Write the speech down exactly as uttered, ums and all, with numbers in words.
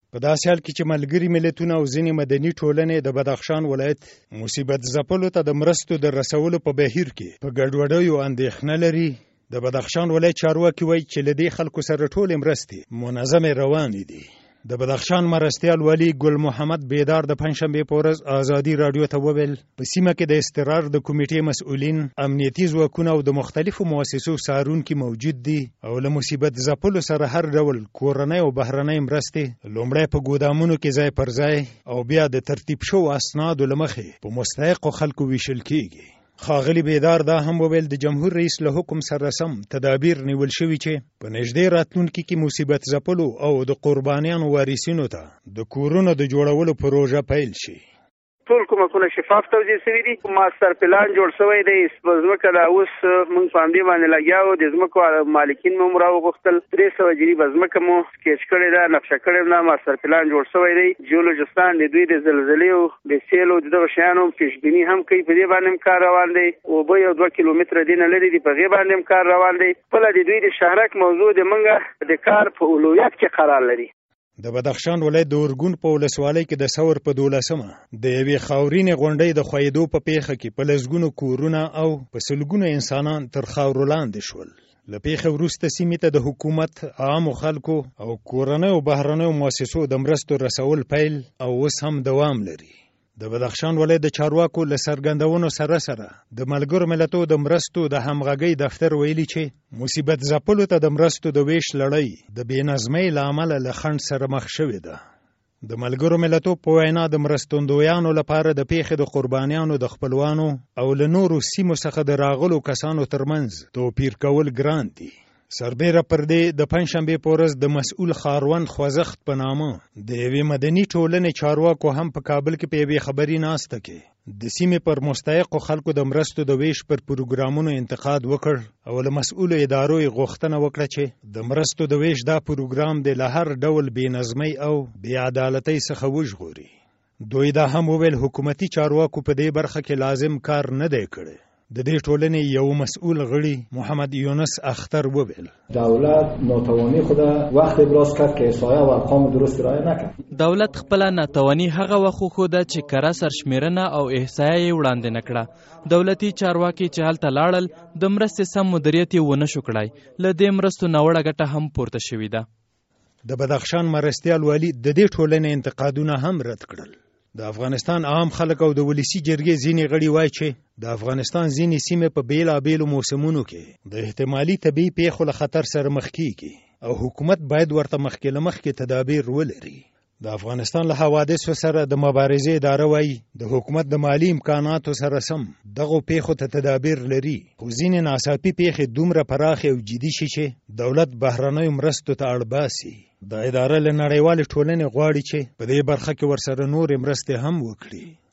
په داسې حال کې چې ملګري ملتونه او ځینې مدني ټولنې د بدخشان ولایت مصیبت ځپلو ته د مرستو د رسولو په بهیر کې په ګډوډیو اندېښنه لري. د بدخشان ولایت چارواکي وایي چې له دې خلکو سره ټولې مرستې منظمې روانې دي. د بدخشان مرستیال والي ګل محمد بیدار د پنجشنبې په ورځ ازادي راډیو ته وویل په سیمه کې د استقرار د کمیټې مسؤلین، امنیتي ځواکونه او د مختلفو مؤسسو څارونکي موجود دي او له مصیبت ځپلو سره هر ډول کورنۍ او بهرنۍ مرستې لومړی په ګودامونو کې ځای پر ځای او بیا د ترتیب شوو اسنادو له مخې په مستحقو خلکو ویشل کیږي. ښاغلي بیدار دا هم وویل د جمهور رئیس له حکم سره سم تدابیر نیول شوي چې په نږدې راتلونکي کې مصیبت ځپلو او د قربانیانو وارثینو ته د کورونو د جوړولو پروژه پیل شي. ټول کومکونه شفاف توزیع شوي دي. ماستر پلان جوړ شوی دی. ځمکه لا اوس موږ په همدې باندې لګیا وو. د ځمکو مالکین مو هم راوغوښتل. درې سوه جریبه ځمکه مو سکیچ کړې ده، نقشه کړې ده، ماستر پلان جوړ شوی دی. جیولوجستان د دوی د زلزلې او د سیلو د دغه شیانو پیشبیني هم کوي. په دې باندې هم کار روان دی. اوبه یو دوه کیلومتره دې نه لرې دي، په هغې باندې هم کار روان دی. بله د دوی د شهرک موضوع د موږ د کار په اولویت کې قرار لري. د بدخشان ولایت د اورګون په ولسوالۍ کې د ثور په دولسمه د یوې خاورینې غونډۍ د ښویېدو په پیښه کې په لسګونو کورونه او په سلګونو انسانان تر خاورو لاندې شول. له پیښې وروسته سیمې ته د حکومت، عامو خلکو او کورنیو بهرنیو مؤسسو د مرستو رسول پیل او اوس هم دوام لري. د بدخشان ولایت د چارواکو له څرګندونو سره سره د ملګرو ملتونو د مرستو د همغږۍ دفتر ویلي چې مصیبت ځپلو ته د مرستو د ویش لړۍ د بې نظمۍ له امله له خنډ سره مخ شوې ده. د ملګرو ملتونو په وینا د مرستندویانو لپاره د پیښې د قربانیانو د خپلوانو او له نورو سیمو څخه د راغلو کسانو ترمنځ توپیر کول ګران دي. سربیره پر دې د پنجشنبې په ورځ د مسؤل خاروند خوځښت په نامه د یوې مدني ټولنې چارواکو هم په کابل کې په یوې خبري ناسته کې د سیمې پر مستحقو خلکو د مرستو د ویش پر پروګرامونو انتقاد وکړ او له مسؤلو ادارو یې غوښتنه وکړه چې د مرستو د ویش دا پروګرام د له هر ډول بې نظمۍ او بې عدالتۍ څخه وژغوري. دوی دا هم وویل حکومتي چارواکو په دې برخه کې لازم کار نه دی کړی. د دې ټولنې یو مسؤل غړي محمد یونس اختر وویل دولت ناتوانی خود وقت ابراز کرد که احصایه و ارقام درست رعایت نکرد. دولت خپل ناتوانی هغه وخت وښوده چې کره سرشمیرنه او احصایه یې وړاندې نه کړه. دولتي چارواکي چې هلته لاړل د مرستې سم مدیریت یې ونه شو کړی. له دې مرستو ناوړه ګټه هم پورته شوې ده. د بدخشان مرستیال والي د دې ټولنې انتقادونه هم رد کړل. د افغانستان عام خلک او د ولسی جرګې ځینې غړي وایي چې د افغانستان ځینې سیمې په بیلابیلو موسمونو کې د احتمالي طبیعي پیښو له خطر سره مخ کیږي او حکومت باید ورته مخکې له مخکې تدابیر ولري. د افغانستان له حوادثو سره د مبارزې اداره وایي د حکومت د مالی امکاناتو سره سم دغو پیښو ته تدابیر لري، خو ځینې ناڅاپي پیښې دومره پراخې او جدي شي چې دولت بهرنیو مرستو ته اړ باسي. د اداره له نړیوالې ټولنې غواړي چې په دې برخه کې ورسره نورې مرستې هم وکړي.